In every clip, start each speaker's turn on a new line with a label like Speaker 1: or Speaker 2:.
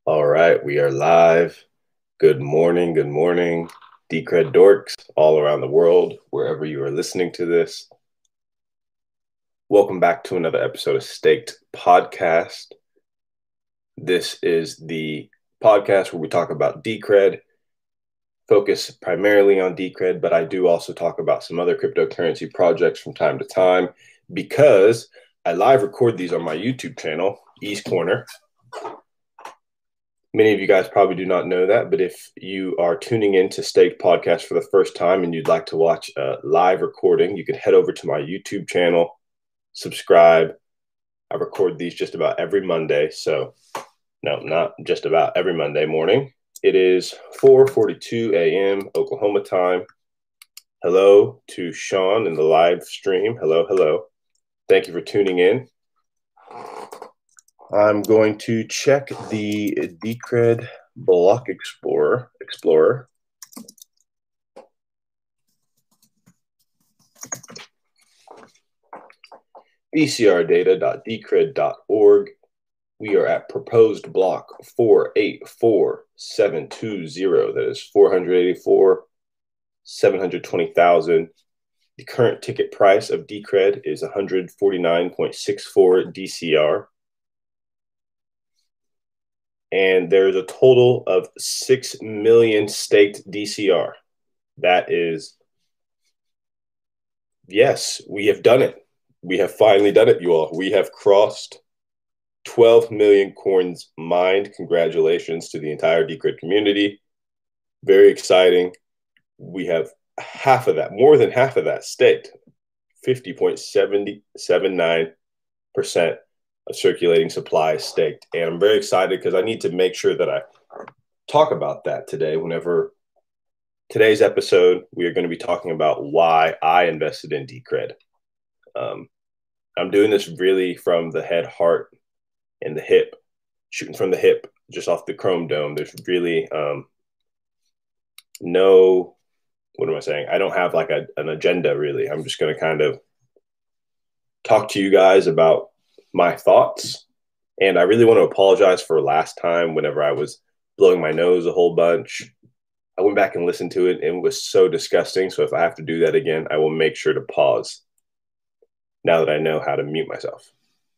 Speaker 1: All right, we are live. Good morning, Decred dorks all around the world, wherever you are listening to this. Welcome back to another episode of Staked Podcast. This is the podcast where we talk about Decred, focus primarily on Decred, but I do also talk about some other cryptocurrency projects from time to time because I live record these on my YouTube channel, East Corner. Many of you guys probably do not know that, but if you are tuning in to Staked Podcast for the first time and you'd like to watch a live recording, you can head over to my YouTube channel, subscribe. I record these just about every Monday. So, no, not just about every Monday morning. It is 4:42 a.m. Oklahoma time. Hello to Sean in the live stream. Hello. Thank you for tuning in. I'm going to check the Decred Block Explorer. bcrdata.decred.org. We are at proposed block 484,720. That is 484,720,000. The current ticket price of Decred is 149.64 DCR. And there's a total of 6 million staked DCR. That is, yes, we have done it. We have finally done it, you all. We have crossed 12 million coins mined. Congratulations to the entire Decred community. Very exciting. We have half of that, more than half of that staked, 50.79% of circulating supply staked. And I'm very excited because I need to make sure that I talk about that today. Whenever today's episode, we are going to be talking about why I invested in Decred. I'm doing this really from the head, heart, and the hip, shooting from the hip, just off the Chrome Dome. There's really no, what am I saying? I don't have like an agenda really. I'm just going to kind of talk to you guys about my thoughts. And I really want to apologize for last time whenever I was blowing my nose a whole bunch. I went back and listened to it and it was so disgusting. So if I have to do that again, I will make sure to pause now that I know how to mute myself.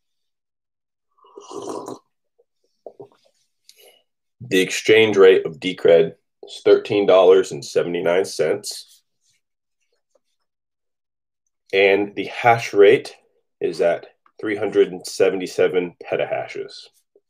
Speaker 1: The exchange rate of Decred is $13.79. And the hash rate is at 377 petahashes.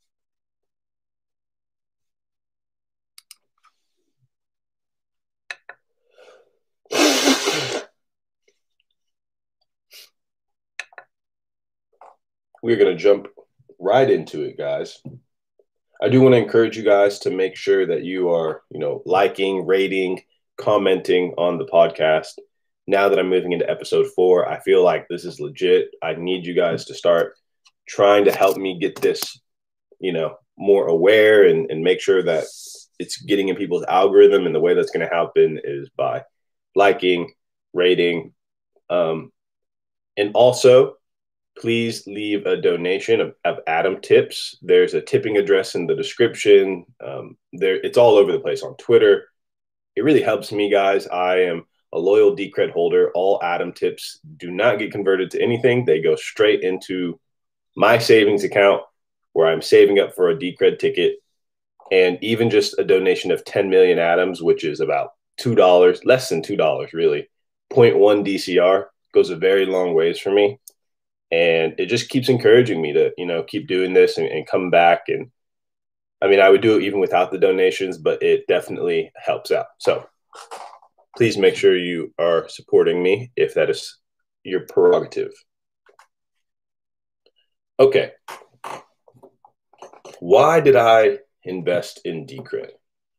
Speaker 1: We're going to jump right into it, guys. I do want to encourage you guys to make sure that you are, liking, rating, commenting on the podcast. Now that I'm moving into episode 4, I feel like this is legit. I need you guys to start trying to help me get this, more aware and make sure that it's getting in people's algorithm. And the way that's going to happen is by liking, rating, and also please leave a donation of Atom Tips. There's a tipping address in the description. It's all over the place on Twitter. It really helps me, guys. I am a loyal Decred holder. All Atom Tips do not get converted to anything. They go straight into my savings account where I'm saving up for a Decred ticket. And even just a donation of 10 million atoms, which is about $2, less than $2, really, 0.1 DCR goes a very long ways for me. And it just keeps encouraging me to, keep doing this and come back. And I mean, I would do it even without the donations, but it definitely helps out. So please make sure you are supporting me if that is your prerogative. Okay. Why did I invest in Decred?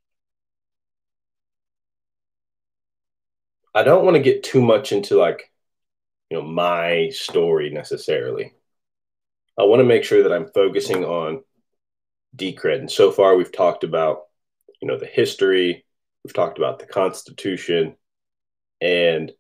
Speaker 1: I don't want to get too much into my story necessarily. I want to make sure that I'm focusing on Decred. And so far we've talked about, the history, we've talked about the Constitution, and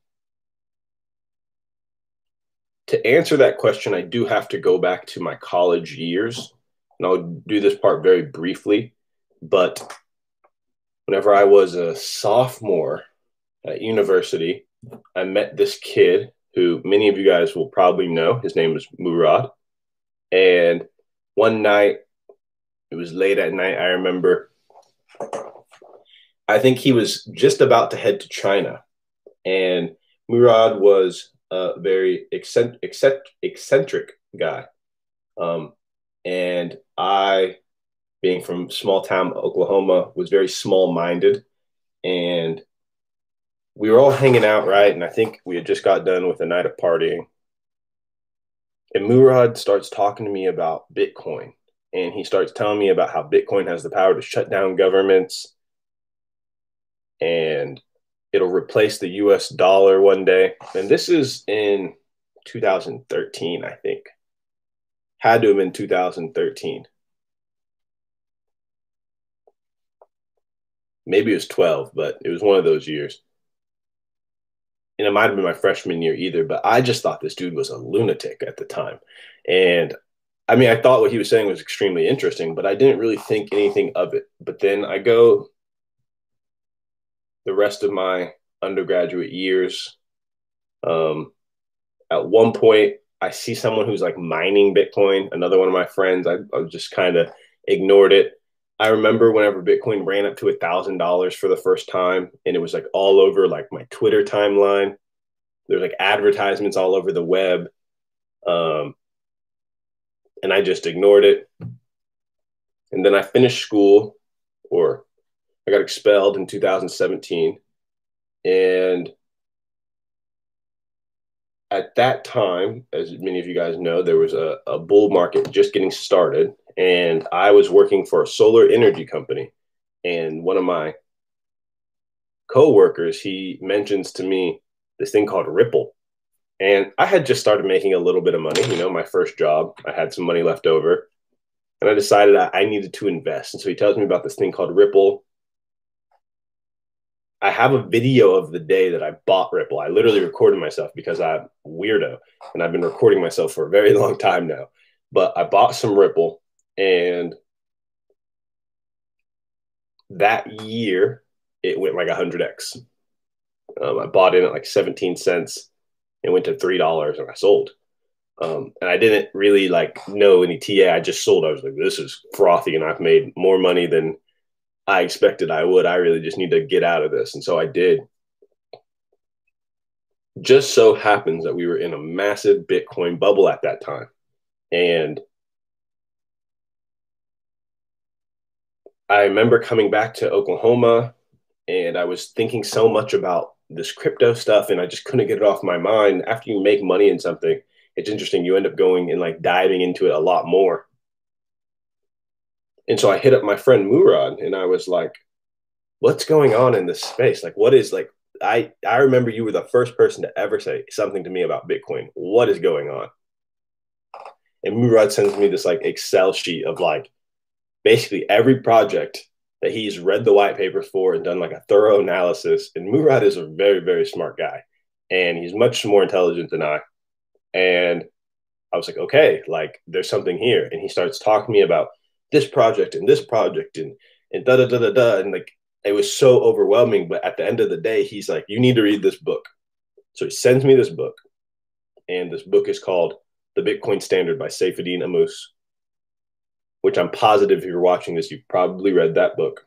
Speaker 1: to answer that question, I do have to go back to my college years, and I'll do this part very briefly. But whenever I was a sophomore at university, I met this kid who many of you guys will probably know. His name was Murad. And one night, it was late at night, I remember, I think he was just about to head to China. And Murad was a very eccentric guy. And I, being from small town Oklahoma, was very small minded. And we were all hanging out, right? And I think we had just got done with a night of partying. And Murad starts talking to me about Bitcoin. And he starts telling me about how Bitcoin has the power to shut down governments and it'll replace the US dollar one day. And this is in 2013, I think. Had to have been 2013. Maybe it was 12, but it was one of those years. And it might have been my freshman year either, but I just thought this dude was a lunatic at the time. And I mean, I thought what he was saying was extremely interesting, but I didn't really think anything of it. But then I go the rest of my undergraduate years. At one point, I see someone who's like mining Bitcoin. Another one of my friends, I just kind of ignored it. I remember whenever Bitcoin ran up to $1,000 for the first time, and it was like all over like my Twitter timeline. There's like advertisements all over the web, and I just ignored it. And then I finished school, or I got expelled in 2017, and at that time, as many of you guys know, there was a bull market just getting started, and I was working for a solar energy company. And one of my coworkers, he mentions to me this thing called Ripple. And I had just started making a little bit of money, my first job. I had some money left over, and I decided I needed to invest. And so he tells me about this thing called Ripple. I have a video of the day that I bought Ripple. I literally recorded myself because I'm a weirdo and I've been recording myself for a very long time now. But I bought some Ripple, and that year it went like 100x. I bought in at like 17 cents and went to $3 and I sold. And I didn't really like know any TA. I just sold. I was like, this is frothy and I've made more money than I expected I would. I really just need to get out of this. And so I did. Just so happens that we were in a massive Bitcoin bubble at that time. And I remember coming back to Oklahoma, and I was thinking so much about this crypto stuff, and I just couldn't get it off my mind. After you make money in something, it's interesting. You end up going and like diving into it a lot more. And so I hit up my friend Murad, and I was like, what's going on in this space? Like, what is like, I remember you were the first person to ever say something to me about Bitcoin. What is going on? And Murad sends me this like Excel sheet of like basically every project that he's read the white papers for and done like a thorough analysis. And Murad is a very, very smart guy, and he's much more intelligent than I. And I was like, okay, like there's something here. And he starts talking to me about this project and da da da da da. And like it was so overwhelming. But at the end of the day, he's like, you need to read this book. So he sends me this book. And this book is called The Bitcoin Standard by Saifedean Ammous, which I'm positive if you're watching this, you've probably read that book.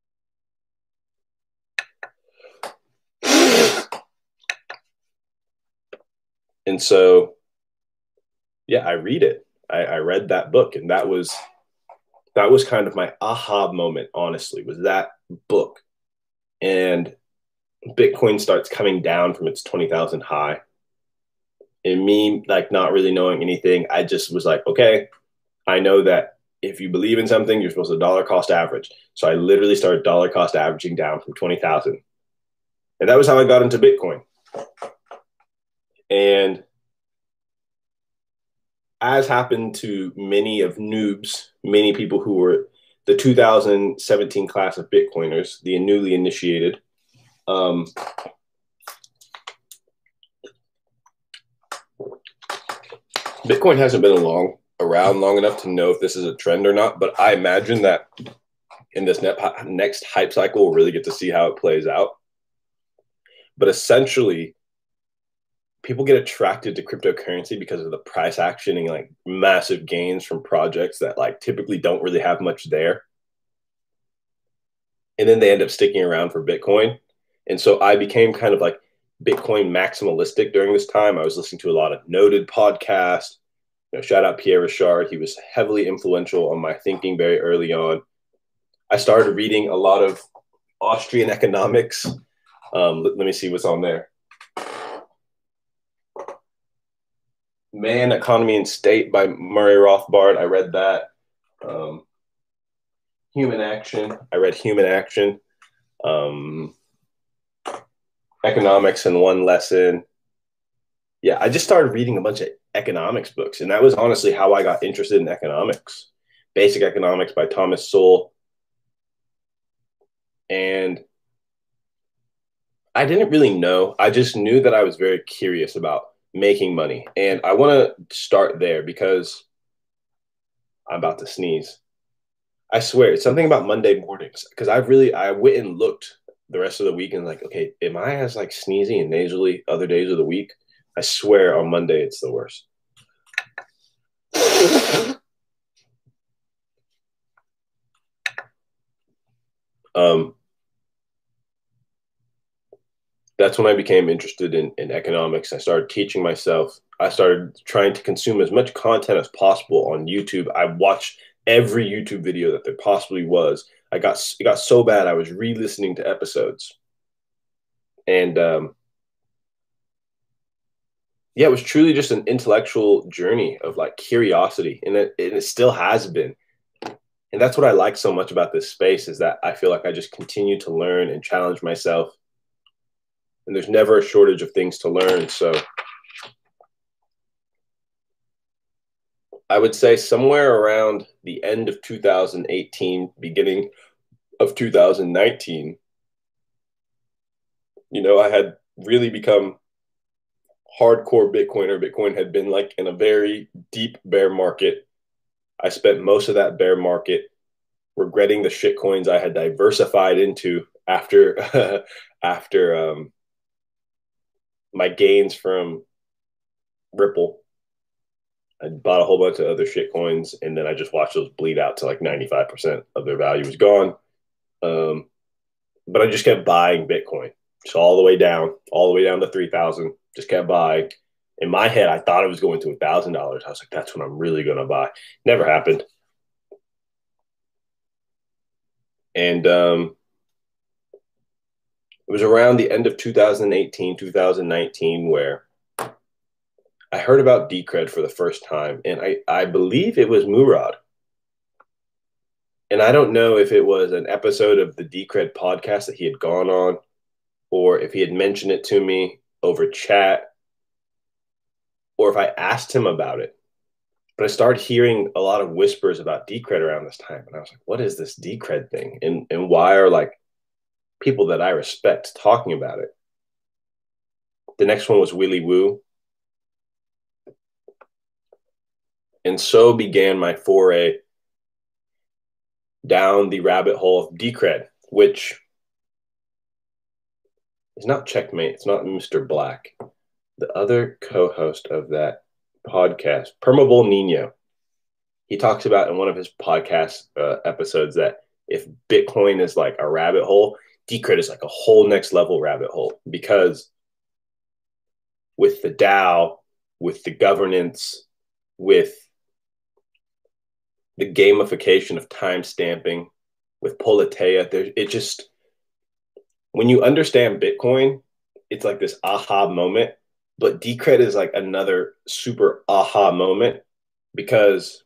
Speaker 1: And so, yeah, I read it. I read that book, and that was kind of my aha moment, honestly, was that book. And Bitcoin starts coming down from its 20,000 high. And me, like, not really knowing anything, I just was like, okay, I know that if you believe in something, you're supposed to dollar cost average. So I literally started dollar cost averaging down from 20,000. And that was how I got into Bitcoin. And as happened to many of noobs, many people who were the 2017 class of Bitcoiners, the newly initiated, Bitcoin hasn't been around long enough to know if this is a trend or not, but I imagine that in this next hype cycle, we'll really get to see how it plays out. But essentially, people get attracted to cryptocurrency because of the price action and like massive gains from projects that like typically don't really have much there. And then they end up sticking around for Bitcoin. And so I became kind of like Bitcoin maximalistic during this time. I was listening to a lot of noted podcasts. Shout out Pierre Rochard. He was heavily influential on my thinking very early on. I started reading a lot of Austrian economics. Let me see what's on there. Man, Economy and State by Murray Rothbard. I read that. Human Action. I read Human Action. Economics in One Lesson. Yeah, I just started reading a bunch of economics books, and that was honestly how I got interested in economics. Basic Economics by Thomas Sowell. And I didn't really know. I just knew that I was very curious about making money. And I want to start there because I'm about to sneeze. I swear, it's something about Monday mornings because I went and looked the rest of the week and like, okay, am I as like sneezy and nasally other days of the week? I swear on Monday it's the worst. That's when I became interested in economics. I started teaching myself. I started trying to consume as much content as possible on YouTube. I watched every YouTube video that there possibly was. It got so bad I was re-listening to episodes. And yeah, it was truly just an intellectual journey of like curiosity. And it still has been. And that's what I like so much about this space is that I feel like I just continue to learn and challenge myself. And there's never a shortage of things to learn. So I would say somewhere around the end of 2018, beginning of 2019, I had really become hardcore Bitcoiner. Bitcoin had been like in a very deep bear market. I spent most of that bear market regretting the shit coins I had diversified into after my gains from Ripple. I bought a whole bunch of other shit coins, and then I just watched those bleed out to like 95% of their value was gone. But I just kept buying Bitcoin. So all the way down to 3,000, just kept buying. In my head, I thought it was going to $1,000. I was like, that's what I'm really going to buy. Never happened. And it was around the end of 2018, 2019, where I heard about Decred for the first time, and I believe it was Murad. And I don't know if it was an episode of the Decred podcast that he had gone on, or if he had mentioned it to me over chat, or if I asked him about it. But I started hearing a lot of whispers about Decred around this time, and I was like, what is this Decred thing? And why are like people that I respect talking about it? The next one was Willy Woo. And so began my foray down the rabbit hole of Decred, which is not Checkmate. It's not Mr. Black. The other co-host of that podcast, Permable Nino, he talks about in one of his podcast episodes that if Bitcoin is like a rabbit hole, Decred is like a whole next level rabbit hole, because with the DAO, with the governance, with the gamification of time stamping, with Politeia, it just, when you understand Bitcoin, it's like this aha moment. But Decred is like another super aha moment, because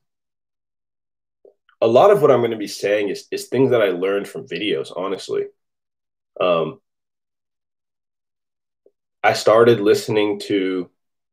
Speaker 1: a lot of what I'm going to be saying is things that I learned from videos, honestly. I started listening to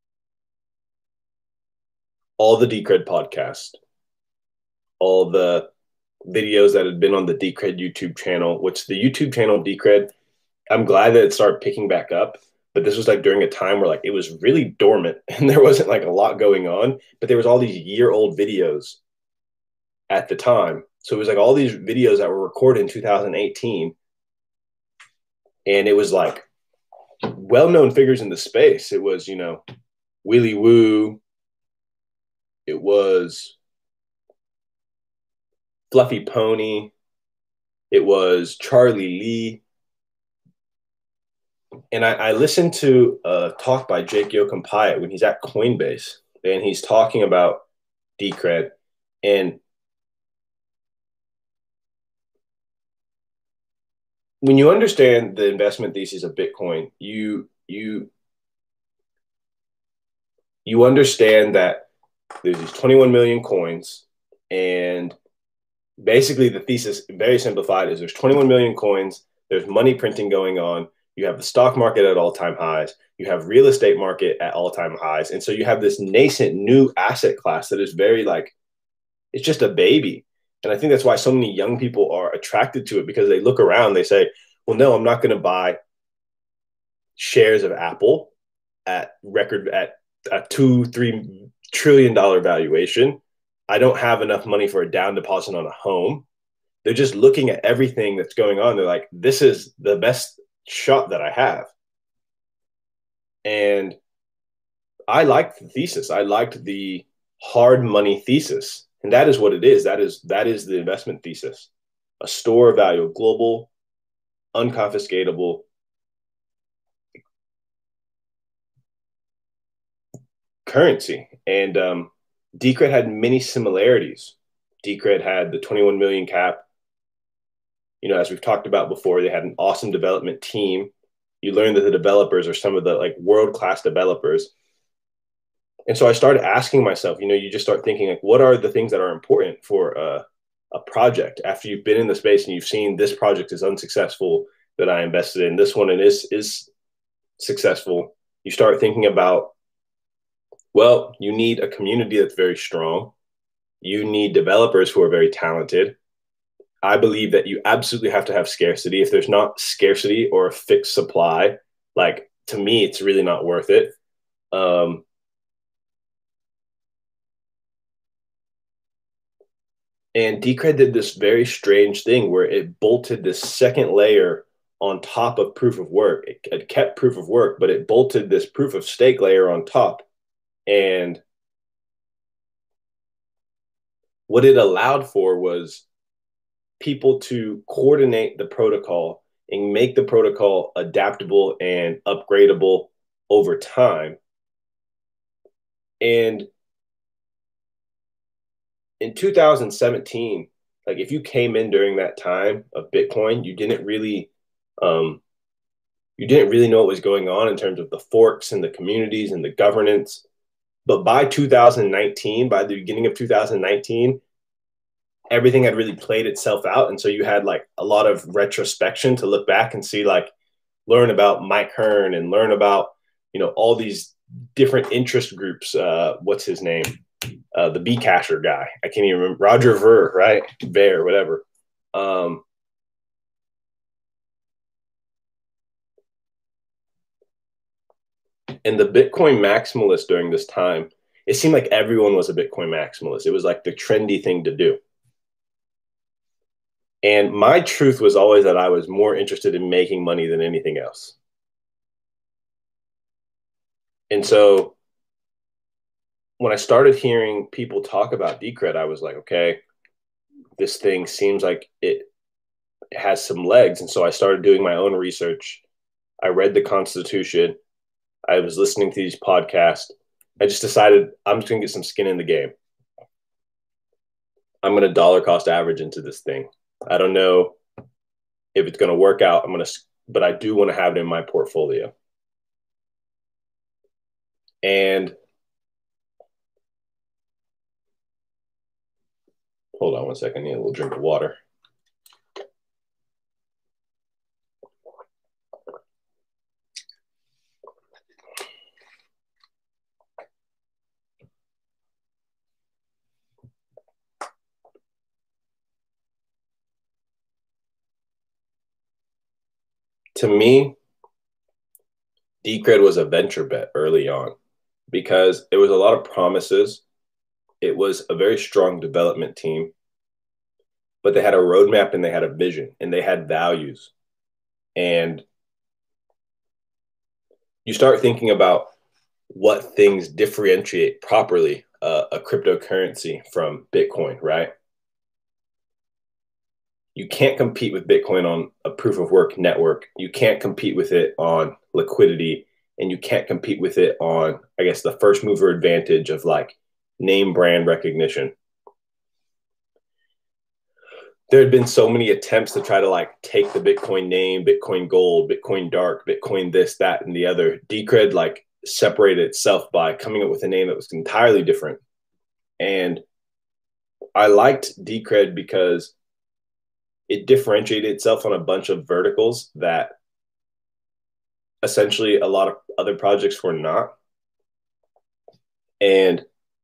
Speaker 1: all the Decred podcasts, all the videos that had been on the Decred YouTube channel, which the YouTube channel Decred, I'm glad that it started picking back up. But this was like during a time where like it was really dormant and there wasn't like a lot going on, but there was all these year-old videos at the time. So it was like all these videos that were recorded in 2018. And it was like well-known figures in the space. It was, Willy Woo. It was Fluffy Pony. It was Charlie Lee. And I listened to a talk by Jake Yoakum Pyatt when he's at Coinbase, and he's talking about Decred. And when you understand the investment thesis of Bitcoin, you understand that there's these 21 million coins, and basically the thesis, very simplified, is there's 21 million coins, there's money printing going on, you have the stock market at all-time highs, you have real estate market at all-time highs, and so you have this nascent new asset class that is very like, it's just a baby. And I think that's why so many young people are attracted to it, because they look around, they say, well, no, I'm not going to buy shares of Apple at a $2-3 trillion valuation. I don't have enough money for a down deposit on a home. They're just looking at everything that's going on. They're like, this is the best shot that I have. And I liked the thesis. I liked the hard money thesis. And that is what it is. That is the investment thesis. A store of value, a global, unconfiscatable currency. And Decred had many similarities. Decred had the 21 million cap. As we've talked about before, they had an awesome development team. You learn that the developers are some of the like world-class developers. And so I started asking myself, you just start thinking like, what are the things that are important for a project after you've been in the space and you've seen this project is unsuccessful that I invested in, this one and is successful. You start thinking about, well, you need a community that's very strong. You need developers who are very talented. I believe that you absolutely have to have scarcity. If there's not scarcity or a fixed supply, like to me, it's really not worth it. And Decred did this very strange thing where it bolted this second layer on top of proof of work. It kept proof of work, but it bolted this proof of stake layer on top. And what it allowed for was people to coordinate the protocol and make the protocol adaptable and upgradable over time. And in 2017, like if you came in during that time of Bitcoin, you didn't really know what was going on in terms of the forks and the communities and the governance. But by 2019, by the beginning of 2019, everything had really played itself out. And so you had like a lot of retrospection to look back and see, like, learn about Mike Hearn and learn about, all these different interest groups. What's his name? The Bcasher guy. I can't even remember. Roger Ver, right? Ver, whatever. And the Bitcoin maximalist during this time, it seemed like everyone was a Bitcoin maximalist. It was like the trendy thing to do. And my truth was always that I was more interested in making money than anything else. And so when I started hearing people talk about Decred, I was like, okay, this thing seems like it has some legs. And so I started doing my own research. I read the Constitution. I was listening to these podcasts. I just decided I'm just going to get some skin in the game. I'm going to dollar cost average into this thing. I don't know if it's going to work out. But I do want to have it in my portfolio. And hold on one second. I need a little drink of water. To me, Decred was a venture bet early on because it was a lot of promises. It was a very strong development team. but they had a roadmap and they had a vision and they had values. And you start thinking about what things differentiate properly a cryptocurrency from Bitcoin, right? You can't compete with Bitcoin on a proof of work network. You can't compete with it on liquidity, and you can't compete with it on, I guess, the first mover advantage of like name brand recognition. There had been so many attempts to try to like take the Bitcoin name, Bitcoin Gold, Bitcoin Dark, Bitcoin this, that, and the other. Decred like separated itself by coming up with a name that was entirely different. And I liked Decred because it differentiated itself on a bunch of verticals that essentially a lot of other projects were not. And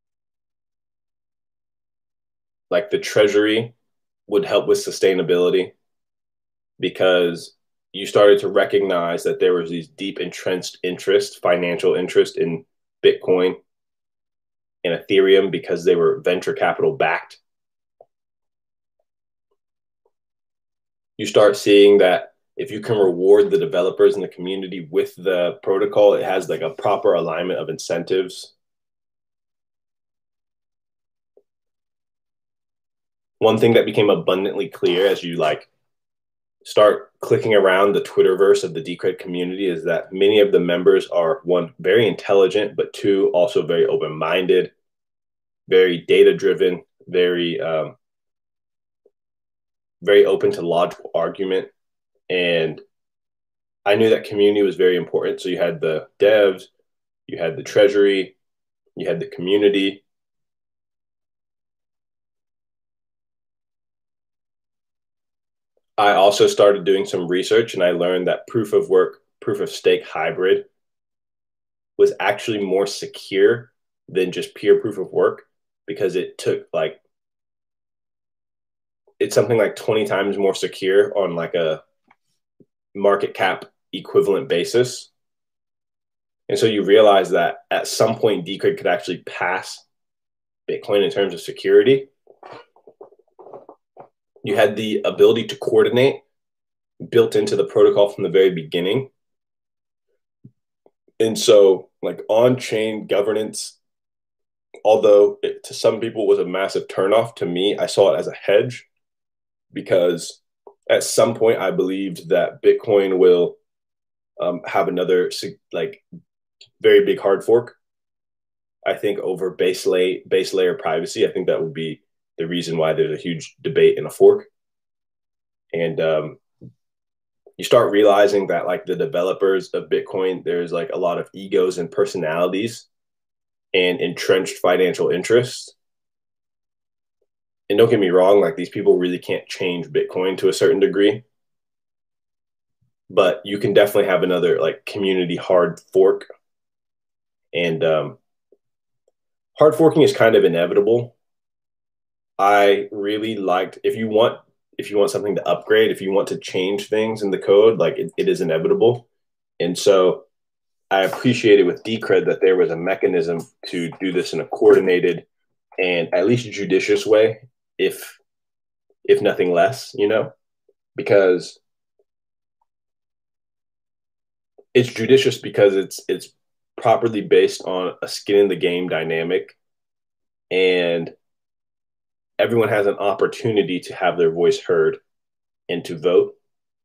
Speaker 1: like the treasury would help with sustainability because you started to recognize that there was these deep entrenched interest, financial interest in Bitcoin and Ethereum because they were venture capital backed. You start seeing that if you can reward the developers and the community with the protocol, it has like a proper alignment of incentives. One thing that became abundantly clear as you like start clicking around the Twitterverse of the Decred community is that many of the members are, one, very intelligent, but two, also very open-minded, very data-driven, very open to logical argument. And I knew that community was very important. So you had the devs, you had the treasury, you had the community. I also started doing some research and I learned that proof of work, proof of stake hybrid was actually more secure than just pure proof of work because it took like, it's something like 20 times more secure on like a market cap equivalent basis. And so you realize that at some point Decred could actually pass Bitcoin in terms of security. You had the ability to coordinate built into the protocol from the very beginning. And so like on-chain governance, although it, to some people was a massive turnoff, to me, I saw it as a hedge because at some point I believed that Bitcoin will have another like very big hard fork. I think over base layer privacy, I think that would be the reason why there's a huge debate in a fork. And you start realizing that like the developers of Bitcoin, there's like a lot of egos and personalities and entrenched financial interests. And don't get me wrong, like these people really can't change Bitcoin to a certain degree. But you can definitely have another like community hard fork. And hard forking is kind of inevitable. I really liked if you want something to upgrade, if you want to change things in the code, like it is inevitable. And so I appreciated with Decred that there was a mechanism to do this in a coordinated and at least judicious way, if nothing less, you know, because it's judicious because it's properly based on a skin in the game dynamic, and everyone has an opportunity to have their voice heard and to vote.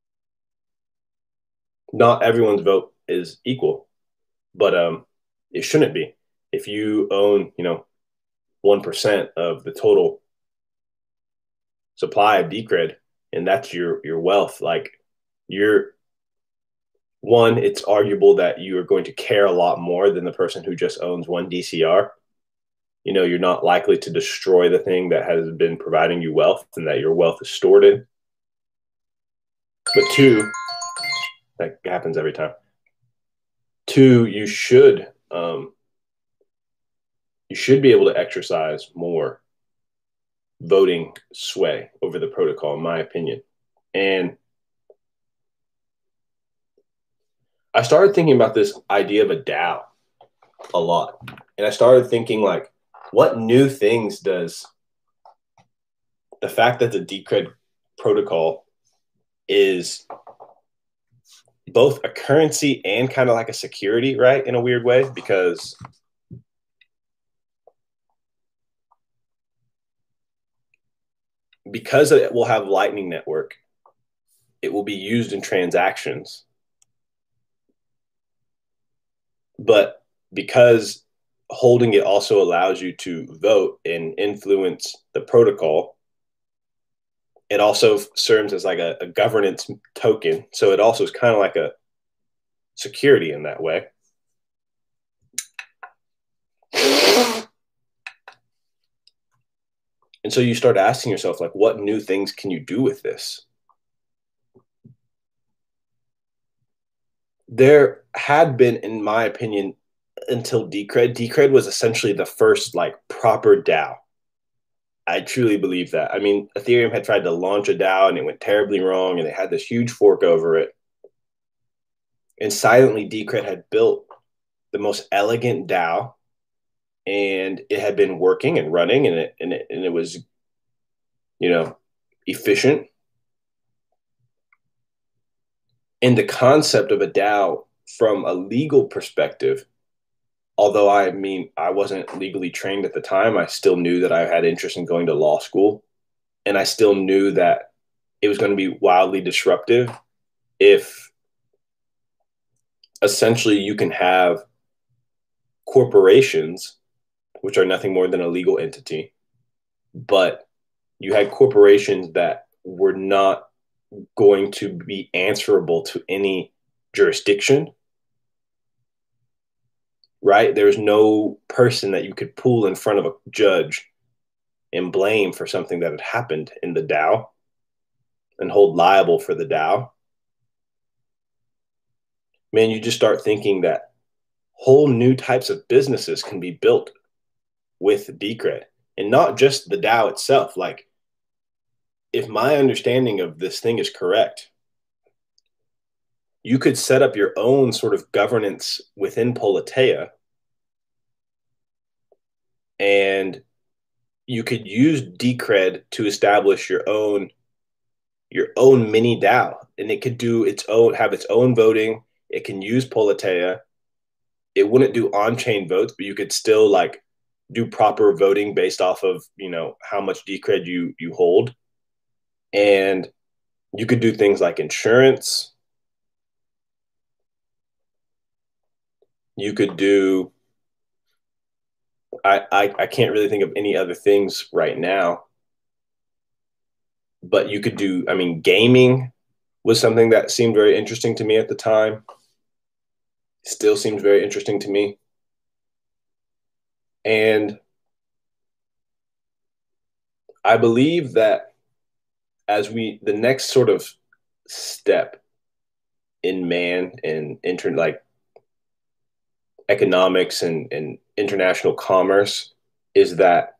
Speaker 1: Not everyone's vote is equal, but it shouldn't be. If you own, 1% of the total supply of Decred, and that's your wealth, like you're one, it's arguable that you are going to care a lot more than the person who just owns one DCR. You're not likely to destroy the thing that has been providing you wealth and that your wealth is stored in. But two, that happens every time. Two, you should be able to exercise more voting sway over the protocol, in my opinion. And I started thinking about this idea of a DAO a lot. And I started thinking like, what new things does the fact that the Decred protocol is both a currency and kind of like a security, right? In a weird way, because it will have Lightning Network, it will be used in transactions. But because holding it also allows you to vote and influence the protocol, it also serves as like a governance token. So it also is kind of like a security in that way. And so you start asking yourself, like, what new things can you do with this? There had been, in my opinion, until Decred. Decred was essentially the first like proper DAO. I truly believe that. I mean, Ethereum had tried to launch a DAO and it went terribly wrong, and they had this huge fork over it. And silently, Decred had built the most elegant DAO, and it had been working and running, and it was, efficient. And the concept of a DAO from a legal perspective, although I mean, I wasn't legally trained at the time, I still knew that I had interest in going to law school. And I still knew that it was going to be wildly disruptive if essentially you can have corporations, which are nothing more than a legal entity, but you had corporations that were not going to be answerable to any jurisdiction, right? There's no person that you could pull in front of a judge and blame for something that had happened in the DAO and hold liable for the DAO. Man, you just start thinking that whole new types of businesses can be built with Decred, and not just the DAO itself. Like, if my understanding of this thing is correct, you could set up your own sort of governance within Politeia, and you could use Decred to establish your own mini DAO, and it could do its own, have its own voting. It can use Politeia. It wouldn't do on-chain votes, but you could still like do proper voting based off of how much Decred you hold, and you could do things like insurance. You could do. I can't really think of any other things right now, but you could do. I mean, gaming was something that seemed very interesting to me at the time. Still seems very interesting to me, and I believe that the next sort of step in man and like economics and international commerce is that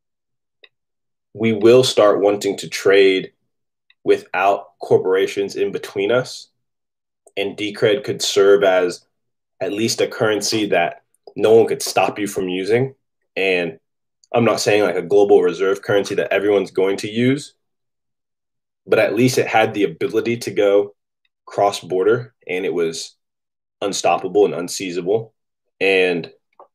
Speaker 1: we will start wanting to trade without corporations in between us. And Decred could serve as at least a currency that no one could stop you from using. And I'm not saying like a global reserve currency that everyone's going to use, but at least it had the ability to go cross border, and it was unstoppable and unseizable. And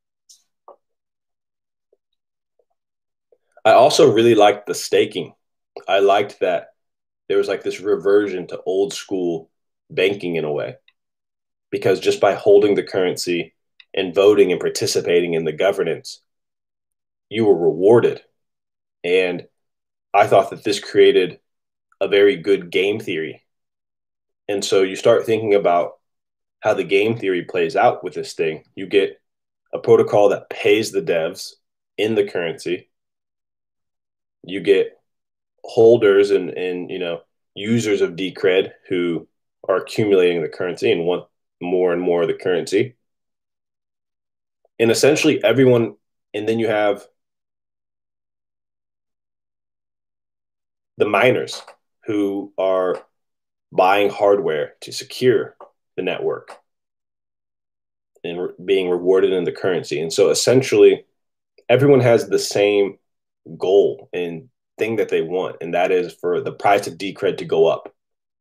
Speaker 1: I also really liked the staking. I liked that there was like this reversion to old school banking in a way, because just by holding the currency and voting and participating in the governance, you were rewarded. And I thought that this created a very good game theory. And so you start thinking about how the game theory plays out with this thing. You get a protocol that pays the devs in the currency. You get holders and users of Decred who are accumulating the currency and want more and more of the currency. And essentially everyone, and then you have the miners who are buying hardware to secure the network and being rewarded in the currency. And so essentially everyone has the same goal, and thing that they want, and that is for the price of Decred to go up.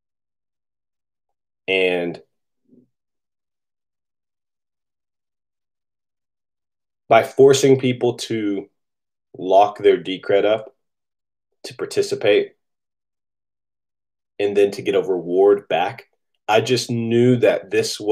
Speaker 1: And by forcing people to lock their Decred up to participate and then to get a reward back, I just knew that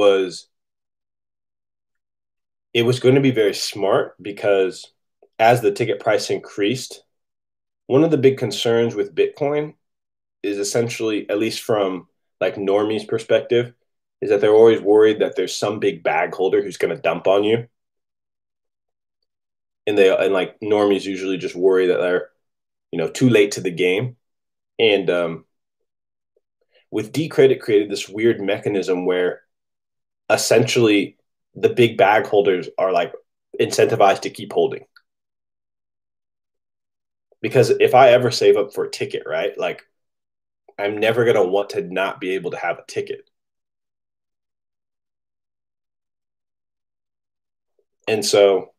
Speaker 1: it was going to be very smart, because as the ticket price increased, one of the big concerns with Bitcoin is essentially, at least from like normies perspective, is that they're always worried that there's some big bag holder who's going to dump on you. And like normies usually just worry that they're, too late to the game. And with Decred, it created this weird mechanism where essentially the big bag holders are like incentivized to keep holding. Because if I ever save up for a ticket, right, like I'm never going to want to not be able to have a ticket. And so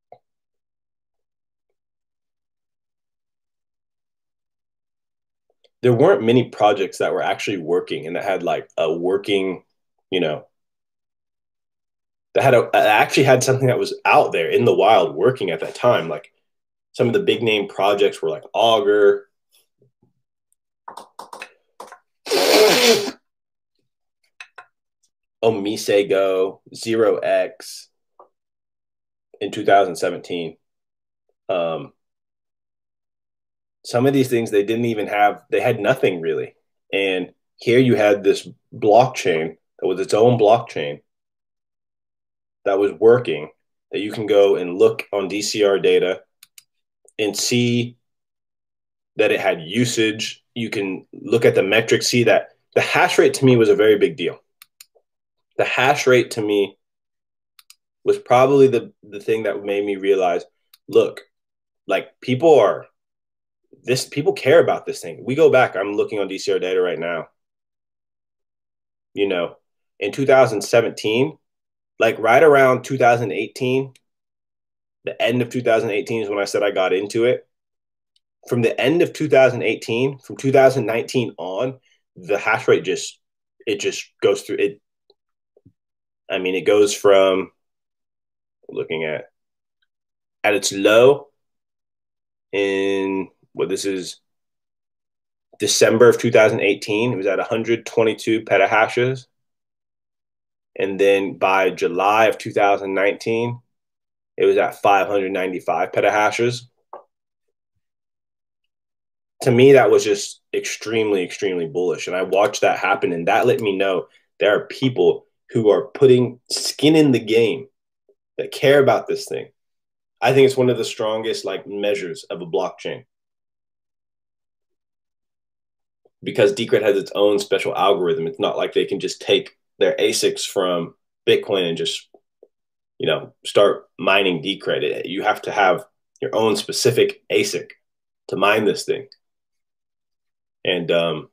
Speaker 1: there weren't many projects that were actually working and that had like a working, you know, that actually had something that was out there in the wild working at that time. Like some of the big name projects were like Augur, Omisego, Zero X in 2017. Some of these things they didn't even have, they had nothing really. And here you had this blockchain that was its own blockchain that was working, that you can go and look on DCR data and see that it had usage. You can look at the metrics, see that the hash rate to me was a very big deal. The hash rate to me was probably the thing that made me realize, look, like people care about this thing. We go back, I'm looking on DCR data right now. In 2017, like right around 2018, the end of 2018 is when I said I got into it. From the end of 2018, from 2019 on, the hash rate just goes through it. I mean, it goes from looking at its low in this is December of 2018. It was at 122 petahashes. And then by July of 2019, it was at 595 petahashes. To me, that was just extremely, extremely bullish. And I watched that happen. And that let me know there are people who are putting skin in the game that care about this thing. I think it's one of the strongest like measures of a blockchain, because Decred has its own special algorithm. It's not like they can just take their ASICs from Bitcoin and just, start mining Decred. You have to have your own specific ASIC to mine this thing. And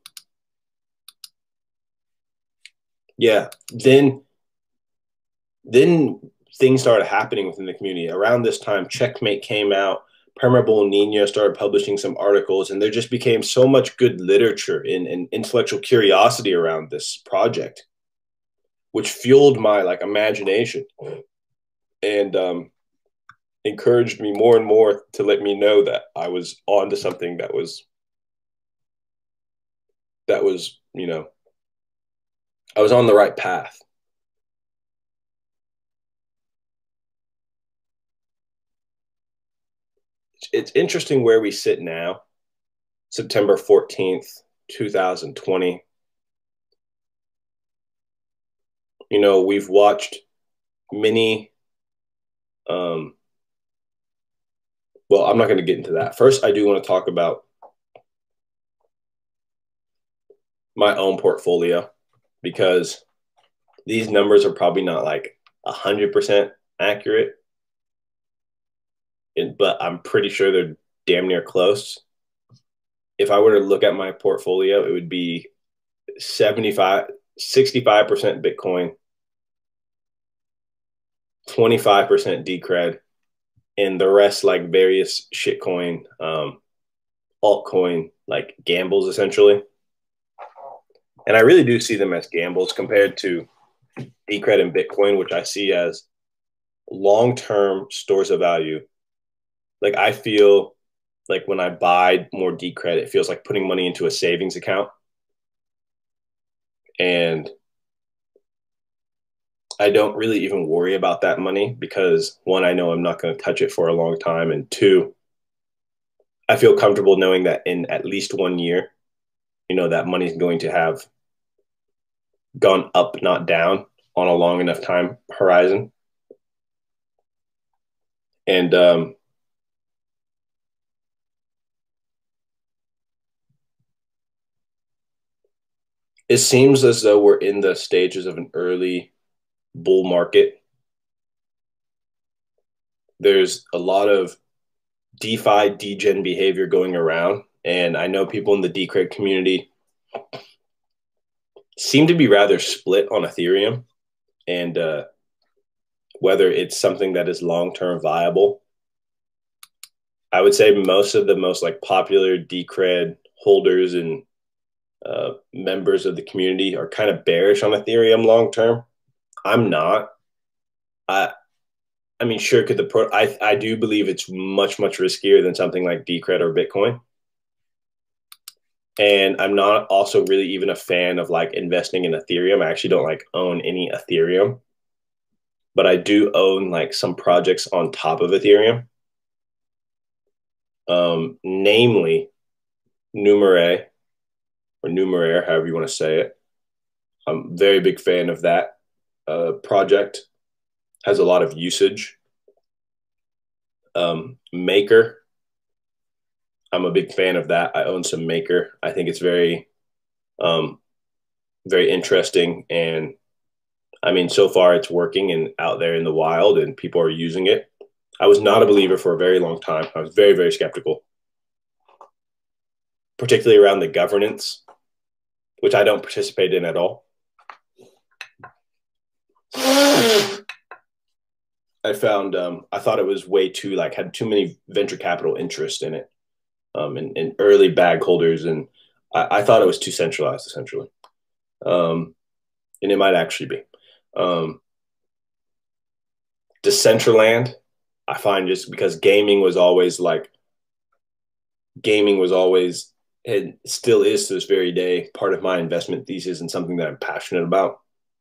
Speaker 1: yeah, then things started happening within the community. Around this time, Checkmate came out. Permeable Nino started publishing some articles, and there just became so much good literature and intellectual curiosity around this project, which fueled my like imagination and encouraged me more and more to let me know that I was on to something that was, I was on the right path. It's interesting where we sit now, September 14th, 2020. We've watched many, well, I'm not going to get into that. First, I do want to talk about my own portfolio, because these numbers are probably not like 100% accurate, but I'm pretty sure they're damn near close. If I were to look at my portfolio, it would be 65% Bitcoin, 25% Decred, and the rest like various shitcoin altcoin like gambles essentially. And I really do see them as gambles compared to Decred and Bitcoin, which I see as long-term stores of value. Like I feel like when I buy more Decred, it feels like putting money into a savings account. And I don't really even worry about that money because one, I know I'm not going to touch it for a long time. And two, I feel comfortable knowing that in at least 1 year, that money is going to have gone up, not down on a long enough time horizon. And it seems as though we're in the stages of an early bull market. There's a lot of DeFi degen behavior going around. And I know people in the Decred community seem to be rather split on Ethereum and whether it's something that is long-term viable. I would say most of the most like popular Decred holders and members of the community are kind of bearish on Ethereum long-term. I'm not. I I mean, sure, could I do believe it's much, much riskier than something like Decred or Bitcoin. And I'm not also really even a fan of like investing in Ethereum. I actually don't like own any Ethereum, but I do own like some projects on top of Ethereum. Namely Numeraire or Numeraire, however you want to say it. I'm a very big fan of that project. Has a lot of usage. Maker, I'm a big fan of that. I own some Maker. I think it's um, very interesting, and I mean, so far it's working and out there in the wild, and people are using it. I was not a believer for a very long time. I was very, very skeptical, particularly around the governance, which I don't participate in at all. I thought it was way too like had too many venture capital interest in it, and early bag holders, and I thought it was too centralized essentially, and it might actually be. Um, Decentraland, I find just because gaming was always and still is to this very day part of my investment thesis and something that I'm passionate about.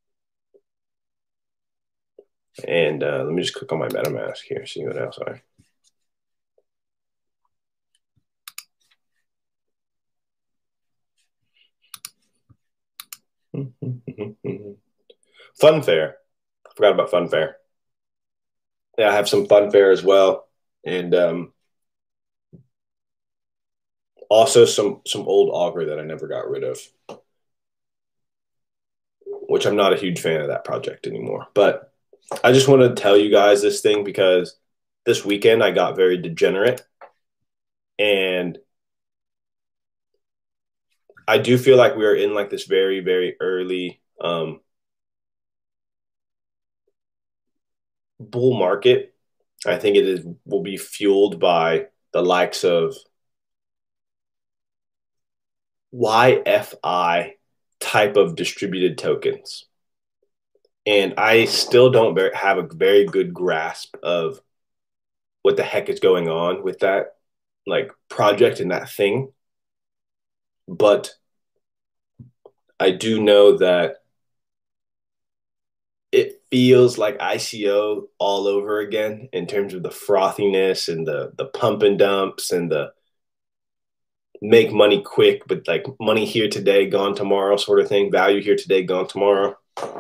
Speaker 1: And let me just click on my MetaMask here, see what else I. Funfair. I forgot about Funfair. Yeah, I have some Funfair as well, and also some old Augur that I never got rid of, which I'm not a huge fan of that project anymore. But I just want to tell you guys this thing because this weekend I got very degenerate, and I do feel like we are in like this very, very early bull market. I think will be fueled by the likes of YFI type of distributed tokens. And I still don't have a very good grasp of what the heck is going on with that like project and that thing. But I do know that it feels like ICO all over again in terms of the frothiness and the pump and dumps and the make money quick, but like money here today, gone tomorrow sort of thing. Value here today, gone tomorrow.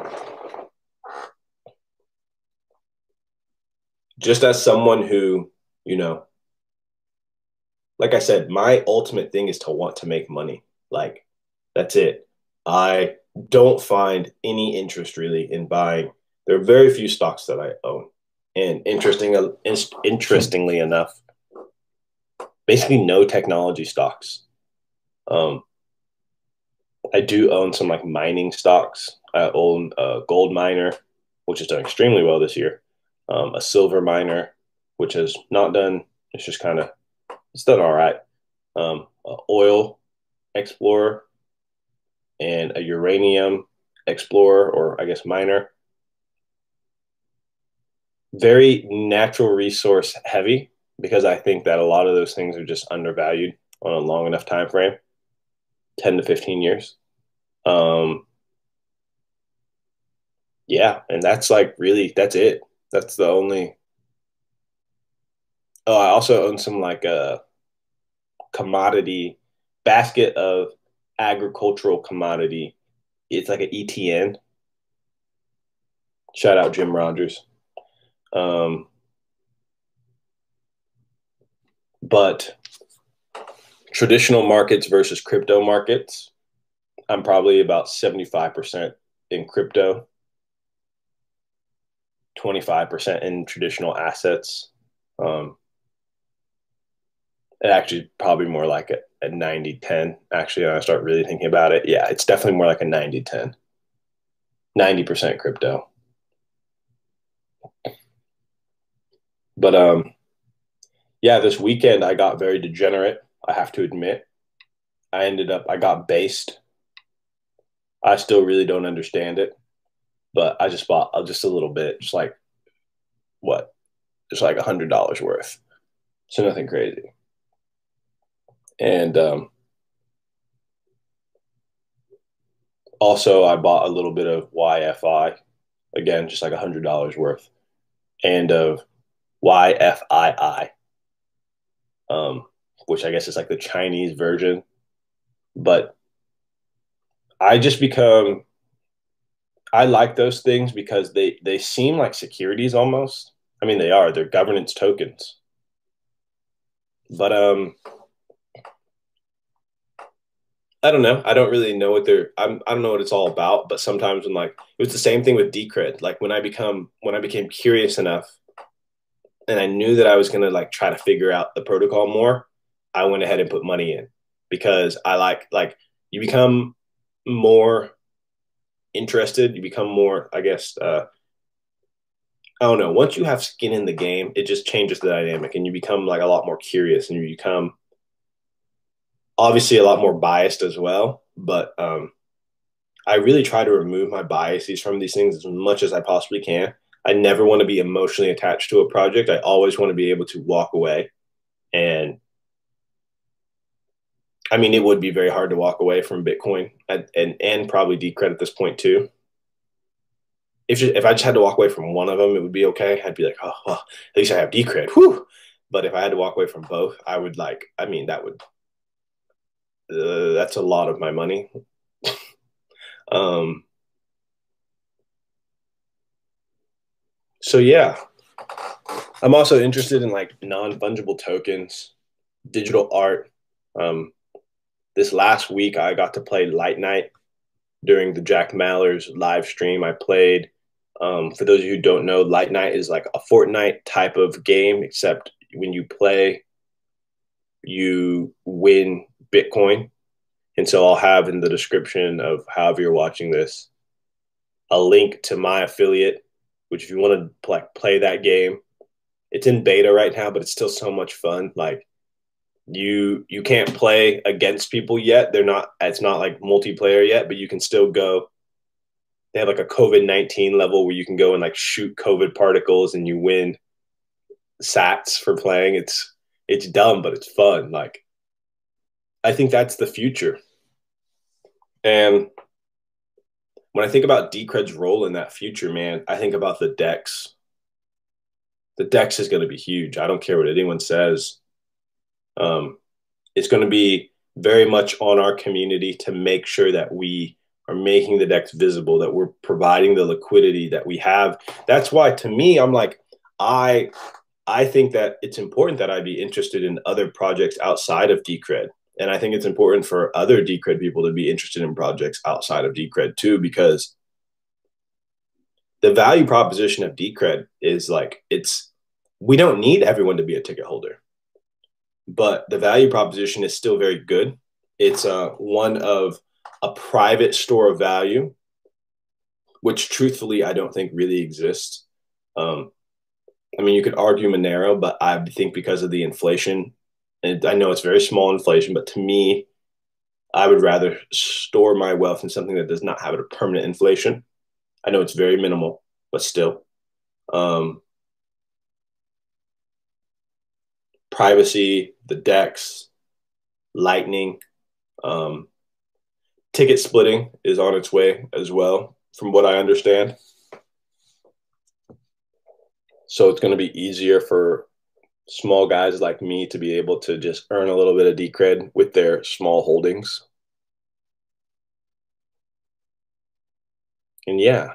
Speaker 1: Just as someone who, you know, like I said, my ultimate thing is to want to make money. Like that's it. I don't find any interest really in buying. There are very few stocks that I own. And interestingly enough, basically no technology stocks. Um, I do own some like mining stocks. I own a gold miner, which has done extremely well this year. A silver miner, which has not done. It's just kind of it's done all right. oil explorer and a uranium explorer, or I guess miner. Very natural resource heavy, because I think that a lot of those things are just undervalued on a long enough time frame, 10 to 15 years. Um, yeah, and that's like really that's it. That's the only. Oh, I also own some like a commodity basket of agricultural commodity. It's like an ETN. Shout out Jim Rogers. Um, but traditional markets versus crypto markets, I'm probably about 75% in crypto, 25% in traditional assets. Um, and actually, probably more like a 90-10. Actually, when I start really thinking about it, yeah, it's definitely more like a 90-10. 90% crypto. But yeah, this weekend I got very degenerate, I have to admit. I got based. I still really don't understand it, but I just bought just a little bit, just like what? Just like $100 worth. So nothing crazy. And also I bought a little bit of YFI, again, just like $100 worth, and of YFII, um, which I guess is like the Chinese version. But I just become I like those things because they seem like securities almost. I mean, they are. They're governance tokens. But I don't know. I don't really know what I don't know what it's all about. But sometimes when like it was the same thing with Decred. Like when I became curious enough, and I knew that I was gonna like try to figure out the protocol more, I went ahead and put money in, because I like you become more interested. You become more, I guess, I don't know. Once you have skin in the game, it just changes the dynamic, and you become like a lot more curious, and you become obviously a lot more biased as well. But I really try to remove my biases from these things as much as I possibly can. I never want to be emotionally attached to a project. I always want to be able to walk away. And I mean, it would be very hard to walk away from Bitcoin and probably Decred at this point too. If I just had to walk away from one of them, it would be okay. I'd be like, oh, well, at least I have Decred. Whew. But if I had to walk away from both, I would like. I mean, that's a lot of my money. um, so yeah, I'm also interested in like non-fungible tokens, digital art. Um, this last week, I got to play Light Night during the Jack Mallers live stream. I played. For those of you who don't know, Light Night is like a Fortnite type of game, except when you play, you win Bitcoin. And so I'll have in the description of however you're watching this a link to my affiliate, which if you want to play that game, it's in beta right now, but it's still so much fun. Like you can't play against people yet. It's not like multiplayer yet, but you can still go. They have like a COVID-19 level where you can go and like shoot COVID particles and you win sats for playing. It's dumb, but it's fun. Like I think that's the future. And when I think about Decred's role in that future, man, I think about the DEX. The DEX is going to be huge. I don't care what anyone says. Um, it's going to be very much on our community to make sure that we are making the DEX visible, that we're providing the liquidity that we have. That's why, to me, I'm like, I think that it's important that I be interested in other projects outside of Decred. And I think it's important for other Decred people to be interested in projects outside of Decred too, because the value proposition of Decred is like we don't need everyone to be a ticket holder, but the value proposition is still very good. It's one of a private store of value, which truthfully I don't think really exists. I mean, you could argue Monero, but I think because of the inflation And I know it's very small inflation, but to me, I would rather store my wealth in something that does not have a permanent inflation. I know it's very minimal, but still. Um, Privacy, the DEX, Lightning, um, ticket splitting is on its way as well, from what I understand. So it's going to be easier for small guys like me to be able to just earn a little bit of Decred with their small holdings. And yeah,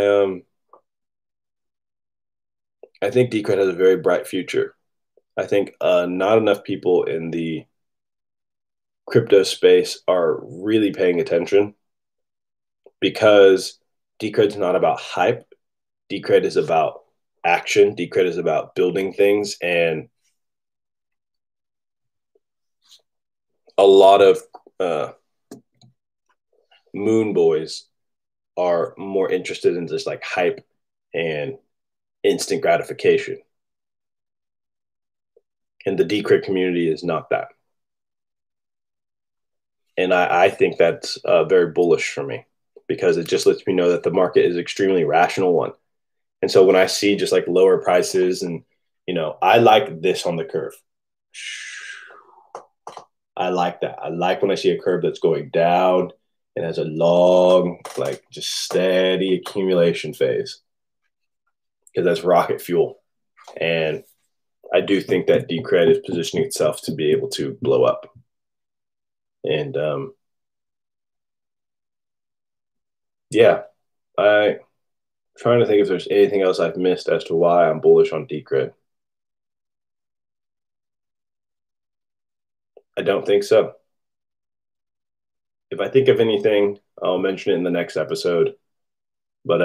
Speaker 1: I think Decred has a very bright future. I think not enough people in the crypto space are really paying attention because Decred's not about hype. Decred is about action. Decred is about building things, and a lot of uh, moon boys are more interested in just like hype and instant gratification. And the Decred community is not that. And I think that's very bullish for me because it just lets me know that the market is extremely rational one. And so when I see just like lower prices and, I like this on the curve. I like that. I like when I see a curve that's going down and has a long, like just steady accumulation phase because that's rocket fuel. And I do think that Decred is positioning itself to be able to blow up. And yeah, I'm trying to think if there's anything else I've missed as to why I'm bullish on Decred. I don't think so. If I think of anything, I'll mention it in the next episode. But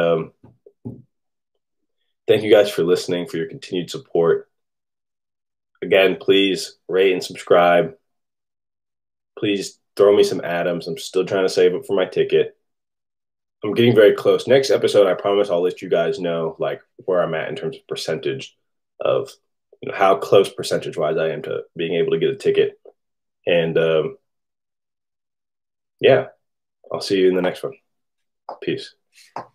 Speaker 1: thank you guys for listening, for your continued support. Again, please rate and subscribe. Please throw me some Adams. I'm still trying to save up for my ticket. I'm getting very close. Next episode, I promise I'll let you guys know like where I'm at in terms of percentage of how close percentage wise I am to being able to get a ticket. And yeah, I'll see you in the next one. Peace.